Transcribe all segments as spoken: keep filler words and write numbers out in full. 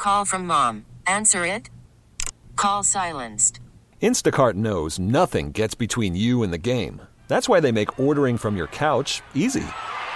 Call from mom. Answer it. Call silenced. Instacart knows nothing gets between you and the game. That's why they make ordering from your couch easy.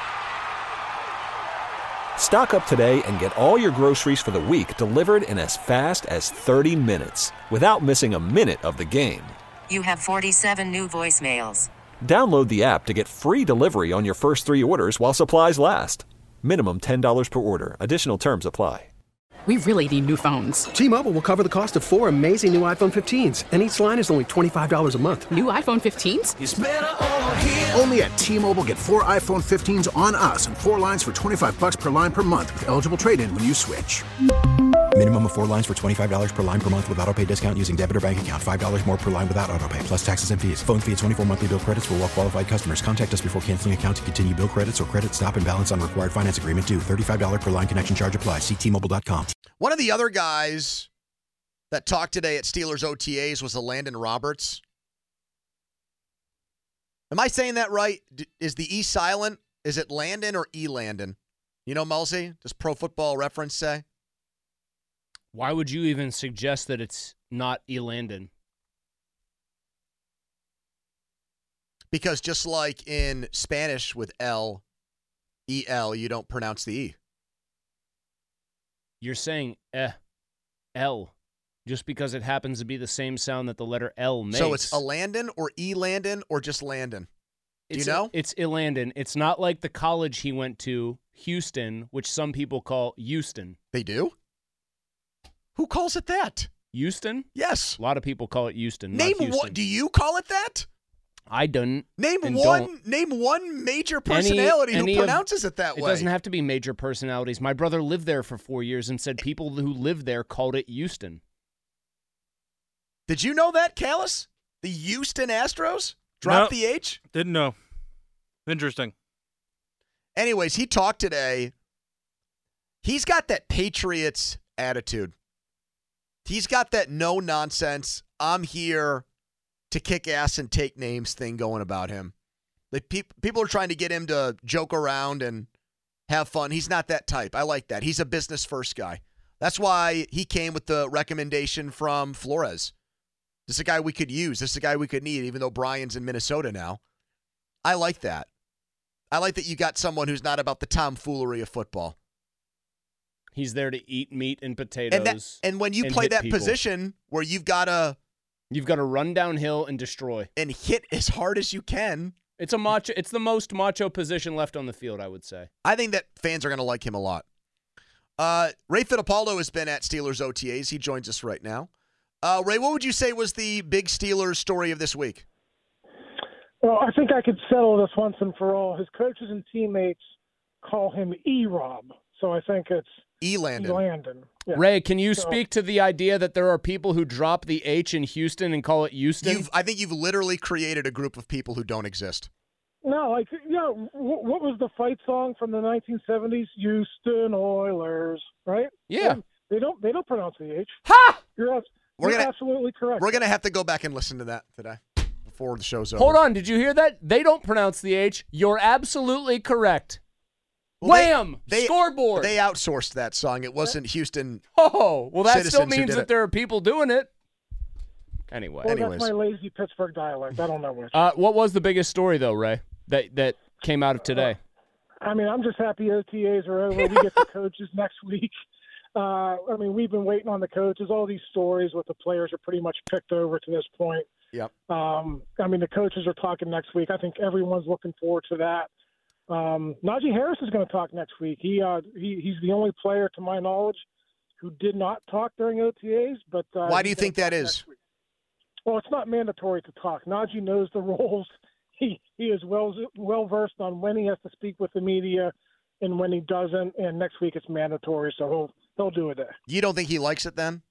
Stock up today and get all your groceries for the week delivered in as fast as thirty minutes without missing a minute of the game. You have forty-seven new voicemails. Download the app to get free delivery on your first three orders while supplies last. Minimum ten dollars per order. Additional terms apply. We really need new phones. T-Mobile will cover the cost of four amazing new iPhone fifteens, and each line is only twenty-five dollars a month. New iPhone fifteens? It's better over here. Only at T-Mobile, get four iPhone fifteens on us and four lines for twenty-five bucks per line per month with eligible trade-in when you switch. Minimum of four lines for twenty-five dollars per line per month with autopay discount using debit or bank account. five dollars more per line without autopay, plus taxes and fees. Phone fee at twenty-four monthly bill credits for well-qualified customers. Contact us before canceling account to continue bill credits or credit stop and balance on required finance agreement due. thirty-five dollars per line connection charge applies. See T Mobile dot com. One of the other guys that talked today at Steelers O T As was Landon Roberts. Am I saying that right? Is the E silent? Is it Landon or E Landon? You know, Mulsey? Does Pro Football Reference say? Why would you even suggest that it's not E Landon? Because just like in Spanish with L, E L, you don't pronounce the E. You're saying eh, L, just because it happens to be the same sound that the letter L makes. So it's a Landon or E Landon or just Landon? Do it's you know? A, it's E Landon. It's not like the college he went to, Houston, which some people call Houston. They do? Who calls it that? Houston? Yes. A lot of people call it Houston. Name not Houston. one. Do you call it that? I don't. Name and one. Don't. Name one major personality any, any who pronounces of, it that it way. It doesn't have to be major personalities. My brother lived there for four years and said people who lived there called it Houston. Did you know that, Callis? The Houston Astros dropped no, the H. Didn't know. Interesting. Anyways, he talked today. He's got that Patriots attitude. He's got that no nonsense. I'm here to kick ass and take names thing going about him. Like pe- people are trying to get him to joke around and have fun. He's not that type. I like that. He's a business first guy. That's why he came with the recommendation from Flores. This is a guy we could use. This is a guy we could need, even though Brian's in Minnesota now. I like that. I like that you got someone who's not about the tomfoolery of football. He's there to eat meat and potatoes. And, that, and when you and play that people. position where you've got to... You've got to run downhill and destroy. And hit as hard as you can. It's a macho. It's the most macho position left on the field, I would say. I think that fans are going to like him a lot. Uh, Ray Fittipaldo has been at Steelers O T As. He joins us right now. Uh, Ray, what would you say was the big Steelers story of this week? Well, I think I could settle this once and for all. His coaches and teammates call him E-Rob, so I think it's E-Landon. E-Landon. Yeah. Ray, can you so, speak to the idea that there are people who drop the H in Houston and call it Houston? You've, I think you've literally created a group of people who don't exist. No, like, you know, what, what was the fight song from the nineteen seventies? Houston Oilers, right? Yeah. They, they don't. They don't pronounce the H. Ha! You're, we're you're gonna, absolutely correct. We're gonna have to go back and listen to that today before the show's over. Hold on, did you hear that? They don't pronounce the H. You're absolutely correct. Well, Wham! They, they, Scoreboard. They outsourced that song. It wasn't Houston. Oh, well, that still citizens who means did that it. there are people doing it. Anyway, well, anyways, that's my lazy Pittsburgh dialect. I don't know which. uh, what was the biggest story though, Ray? That that came out of today. Uh, I mean, I'm just happy O T As are over. We get the coaches next week. Uh, I mean, we've been waiting on the coaches. All these stories with the players are pretty much picked over to this point. Yep. Um, I mean, the coaches are talking next week. I think everyone's looking forward to that. Um, Najee Harris is going to talk next week. He, uh, he he's the only player, to my knowledge, who did not talk during O T As. But uh, why do you think that is? Well, it's not mandatory to talk. Najee knows the rules. He he is well well versed on when he has to speak with the media and when he doesn't. And next week it's mandatory, so he'll he'll do it there. You don't think he likes it then?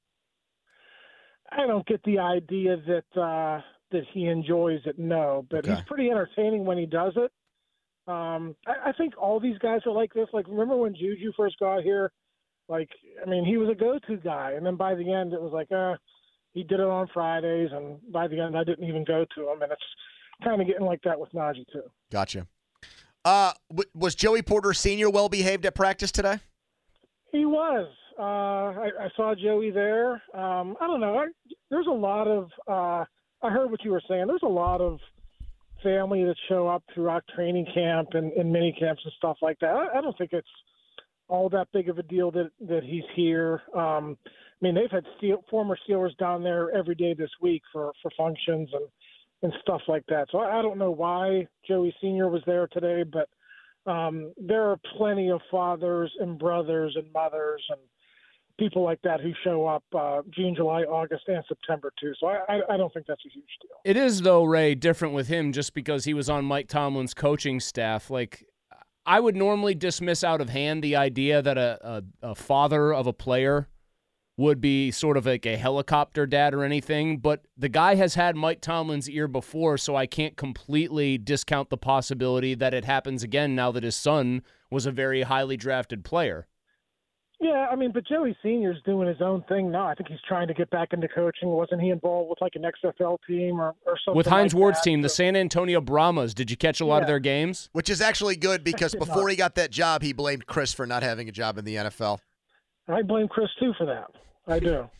I don't get the idea that uh, that he enjoys it. No, but Okay. he's pretty entertaining when he does it. Um, I, I think all these guys are like this. Like, remember when Juju first got here? Like, I mean, he was a go-to guy, and then by the end, it was like, uh, he did it on Fridays, and by the end, I didn't even go to him, and it's kind of getting like that with Najee too. Gotcha. Uh, w- was Joey Porter Senior well behaved at practice today? He was. Uh, I, I saw Joey there. Um, I don't know. I, there's a lot of uh, – I heard what you were saying. There's a lot of family that show up throughout training camp and, and mini camps and stuff like that. I, I don't think it's all that big of a deal that, that he's here. Um, I mean, they've had Steel, former Steelers down there every day this week for, for functions and, and stuff like that. So I, I don't know why Joey Senior was there today, but um, there are plenty of fathers and brothers and mothers and people like that who show up uh, June, July, August, and September too. So I, I, I don't think that's a huge deal. It is, though, Ray, different with him just because he was on Mike Tomlin's coaching staff. Like, I would normally dismiss out of hand the idea that a, a, a father of a player would be sort of like a helicopter dad or anything, but the guy has had Mike Tomlin's ear before, so I can't completely discount the possibility that it happens again now that his son was a very highly drafted player. Yeah, I mean, but Joey Senior's doing his own thing now. I think he's trying to get back into coaching. Wasn't he involved with like an X F L team or, or something? With Hines like Ward's that? team, the San Antonio Brahmas. Did you catch a lot Yeah. of their games? Which is actually good because before he got that job, he blamed Chris for not having a job in the N F L. I blame Chris too for that. I do.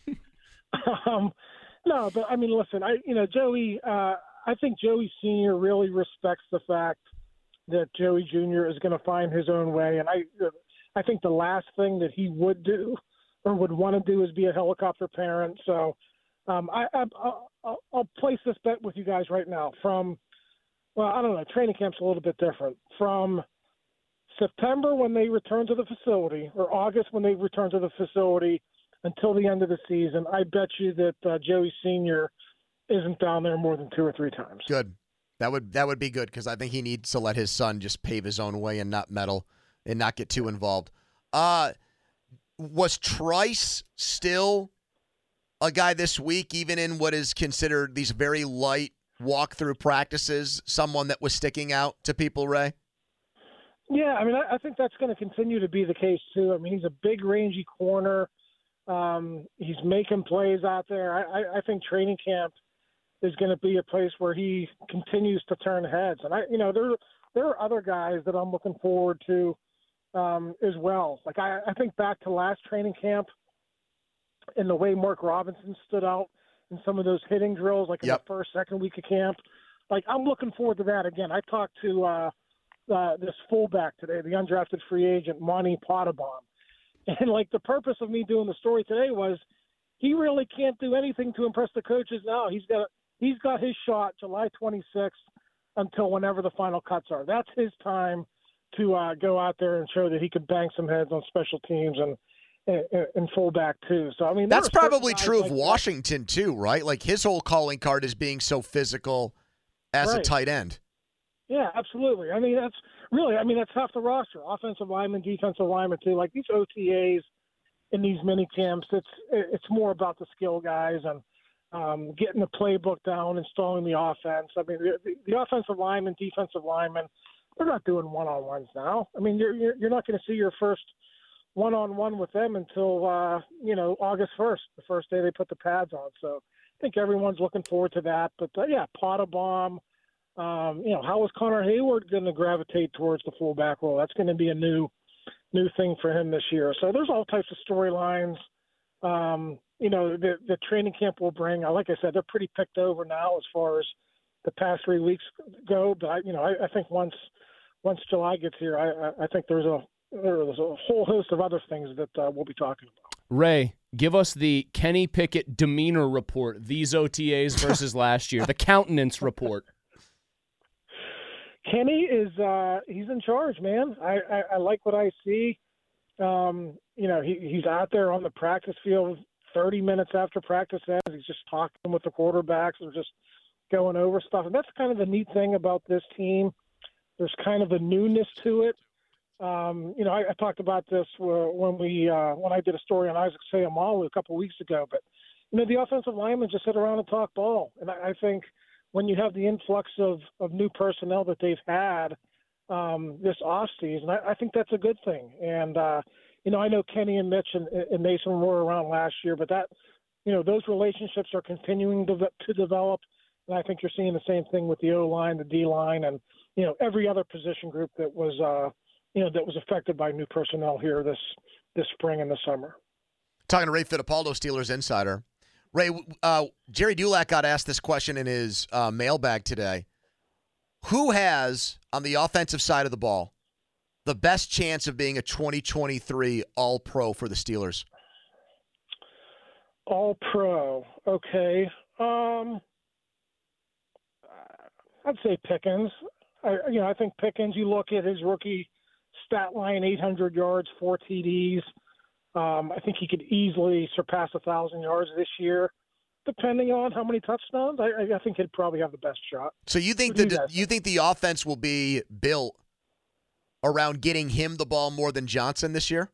um, no, but I mean, listen, I you know Joey. Uh, I think Joey Senior really respects the fact that Joey Junior is going to find his own way, and I. I think the last thing that he would do or would want to do is be a helicopter parent. So um, I, I, I'll, I'll place this bet with you guys right now. From, well, I don't know, training camp's a little bit different. From September when they return to the facility or August when they return to the facility until the end of the season, I bet you that uh, Joey Senior isn't down there more than two or three times. Good. That would that would be good because I think he needs to let his son just pave his own way and not meddle and not get too involved. Uh, was Trice still a guy this week, even in what is considered these very light walkthrough practices, someone that was sticking out to people, Ray? Yeah, I mean, I, I think that's going to continue to be the case, too. I mean, he's a big, rangy corner. Um, he's making plays out there. I, I, I think training camp is going to be a place where he continues to turn heads. And, I, you know, there, there are other guys that I'm looking forward to um, as well. Like, I, I think back to last training camp and the way Mark Robinson stood out in some of those hitting drills, like in yep. the first, second week of camp. Like, I'm looking forward to that again. I talked to uh, uh, this fullback today, the undrafted free agent, Monty Pottebaum. And, like, the purpose of me doing the story today was he really can't do anything to impress the coaches now. He's got he's got his shot July twenty-sixth until whenever the final cuts are. That's his time to uh, go out there and show that he could bang some heads on special teams and and, and fullback too. So I mean, that's probably true like of Washington that. too, right? Like his whole calling card is being so physical as right. a tight end. Yeah, absolutely. I mean, that's really, I mean, that's half the roster: offensive lineman, defensive lineman too. Like these O T As in these mini camps, it's it's more about the skill guys and um, getting the playbook down, installing the offense. I mean, the, the offensive lineman, defensive lineman, they're not doing one-on-ones now. I mean, you're you're, you're not going to see your first one-on-one with them until uh, you know August first, the first day they put the pads on. So I think everyone's looking forward to that. But uh, yeah, Pottebaum. Um, you know, how is Connor Hayward going to gravitate towards the fullback role? That's going to be a new, new thing for him this year. So there's all types of storylines. Um, you know, the, the training camp will bring. Like I said, they're pretty picked over now as far as the past three weeks go. But I, you know, I, I think once once July gets here, I, I think there's a there's a whole host of other things that uh, we'll be talking about. Ray, give us the Kenny Pickett demeanor report. These O T As versus last year, the countenance report. Kenny is uh, he's in charge, man. I, I, I like what I see. Um, you know, he, he's out there on the practice field thirty minutes after practice ends. He's just talking with the quarterbacks or just going over stuff. And that's kind of the neat thing about this team. There's kind of a newness to it. Um, you know, I, I talked about this when we uh, when I did a story on Isaac Seumalo a couple of weeks ago. But, you know, the offensive linemen just sit around and talk ball. And I, I think – when you have the influx of, of new personnel that they've had um, this offseason, I, I think that's a good thing. And, uh, you know, I know Kenny and Mitch and, and Mason were around last year, but that, you know, those relationships are continuing to, to develop. And I think you're seeing the same thing with the O-line, the D-line, and, you know, every other position group that was, uh, you know, that was affected by new personnel here this, this spring and this summer. Talking to Ray Fittipaldo, Steelers insider. Ray, uh, Jerry Dulac got asked this question in his uh, mailbag today. Who has, on the offensive side of the ball, the best chance of being a twenty twenty-three All-Pro for the Steelers? All-Pro, okay. Um, I'd say Pickens. I, you know, I think Pickens, you look at his rookie stat line, eight hundred yards, four T Ds. Um, I think he could easily surpass one thousand yards this year, depending on how many touchdowns. I, I think he'd probably have the best shot. So you think What do that you guys you think the offense will be built around getting him the ball more than Johnson this year?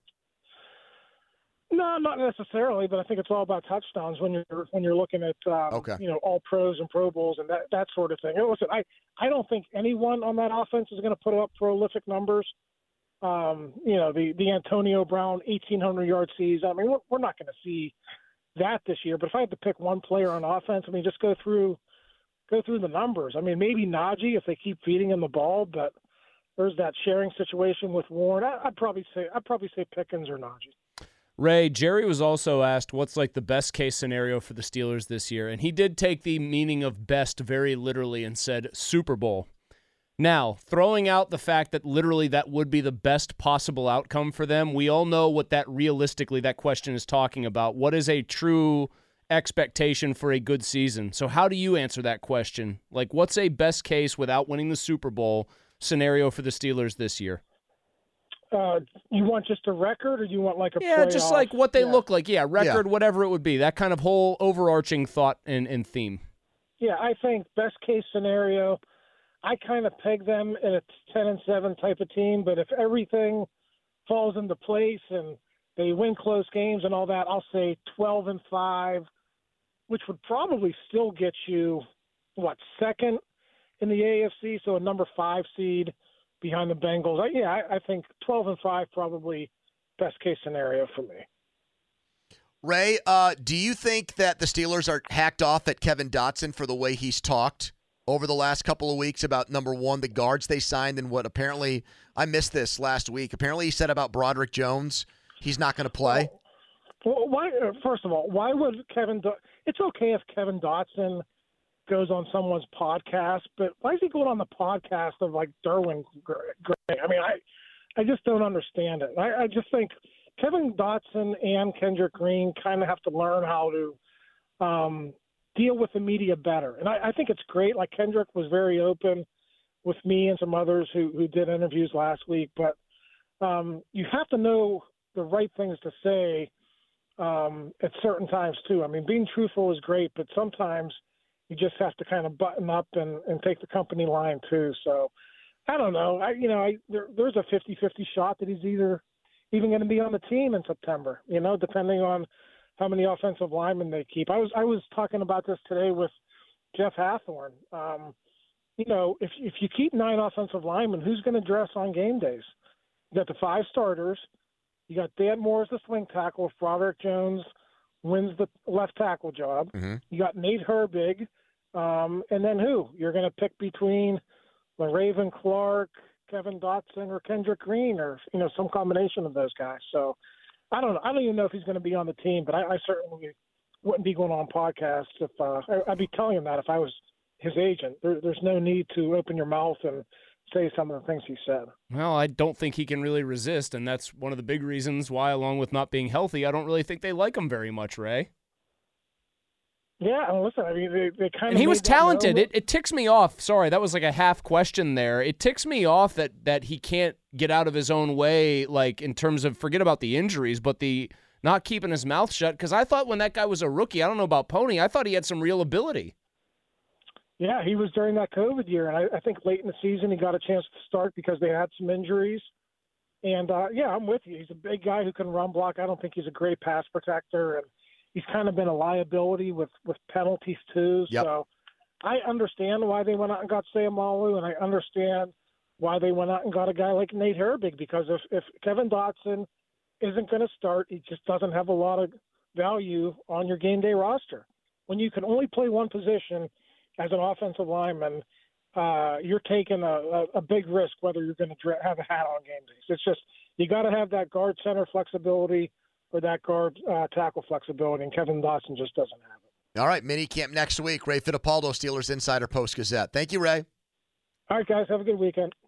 No, not necessarily, but I think it's all about touchdowns when you're when you're looking at um, Okay. you know, all pros and Pro Bowls and that that sort of thing. And listen, I I don't think anyone on that offense is going to put up prolific numbers. Um, you know, the the Antonio Brown eighteen hundred yard season. I mean, we're, we're not going to see that this year. But if I had to pick one player on offense, I mean, just go through go through the numbers. I mean, maybe Najee if they keep feeding him the ball, but there's that sharing situation with Warren. I, I'd probably say I'd probably say Pickens or Najee. Ray, Jerry was also asked what's like the best case scenario for the Steelers this year, and he did take the meaning of best very literally and said Super Bowl. Now, throwing out the fact that literally that would be the best possible outcome for them, we all know what that realistically that question is talking about. What is a true expectation for a good season? So how do you answer that question? Like, what's a best case without winning the Super Bowl scenario for the Steelers this year? Uh, you want just a record, or you want like a yeah, just playoff? like what they yeah. look like. Yeah, record, yeah. whatever it would be. That kind of whole overarching thought and, and theme. Yeah, I think best case scenario, I kind of peg them in a ten and seven type of team. But if everything falls into place and they win close games and all that, I'll say twelve and five, which would probably still get you what second in the A F C, so a number five seed behind the Bengals. I, yeah, I, I think twelve and five probably best case scenario for me. Ray, uh, do you think that the Steelers are hacked off at Kevin Dotson for the way he's talked over the last couple of weeks about, number one, the guards they signed and what apparently – I missed this last week. Apparently he said about Broderick Jones he's not going to play. Well, well, why? First of all, why would Kevin Do- – it's okay if Kevin Dotson – goes on someone's podcast, but why is he going on the podcast of like Derwin Gray? I mean, I, I just don't understand it. I, I just think Kevin Dotson and Kendrick Green kind of have to learn how to um, deal with the media better. And I, I think it's great. Like Kendrick was very open with me and some others who, who did interviews last week, but um, you have to know the right things to say um, at certain times too. I mean, being truthful is great, but sometimes you just have to kind of button up and, and take the company line too. So I don't know. I, you know, I, there, there's a fifty-fifty shot that he's either even going to be on the team in September, you know, depending on how many offensive linemen they keep. I was, I was talking about this today with Jeff Hathorn. Um, you know, if, if you keep nine offensive linemen, who's going to dress on game days? You got the five starters. You got Dan Moore as the swing tackle if Broderick Jones wins the left tackle job. Mm-hmm. You got Nate Herbig, um, and then who? You're going to pick between LaRaven Clark, Kevin Dotson, or Kendrick Green, or you know some combination of those guys. So I don't know. I don't even know if he's going to be on the team, but I, I certainly wouldn't be going on podcasts if uh, I, I'd be telling him that if I was his agent. There, there's no need to open your mouth and say some of the things he said. Well, I don't think he can really resist, and that's one of the big reasons why, along with not being healthy, I don't really think they like him very much, Ray. Yeah, and listen, I mean, they, they kind of And he was talented. It, it, it ticks me off. Sorry, that was like a half question there. It ticks me off that, that he can't get out of his own way, like in terms of, forget about the injuries, but the not keeping his mouth shut, because I thought when that guy was a rookie, I don't know about Pony, I thought he had some real ability. Yeah, he was during that COVID year, and I, I think late in the season he got a chance to start because they had some injuries. And, uh, yeah, I'm with you. He's a big guy who can run block. I don't think he's a great pass protector, and he's kind of been a liability with, with penalties too. Yep. So I understand why they went out and got Sayamalu, and I understand why they went out and got a guy like Nate Herbig, because if, if Kevin Dotson isn't going to start, he just doesn't have a lot of value on your game day roster. When you can only play one position as an offensive lineman, uh, you're taking a, a, a big risk whether you're going to have a hat on game days. It's just you got to have that guard center flexibility or that guard uh, tackle flexibility, and Kevin Dawson just doesn't have it. All right, mini camp next week. Ray Fittipaldo, Steelers Insider Post Gazette. Thank you, Ray. All right, guys, have a good weekend.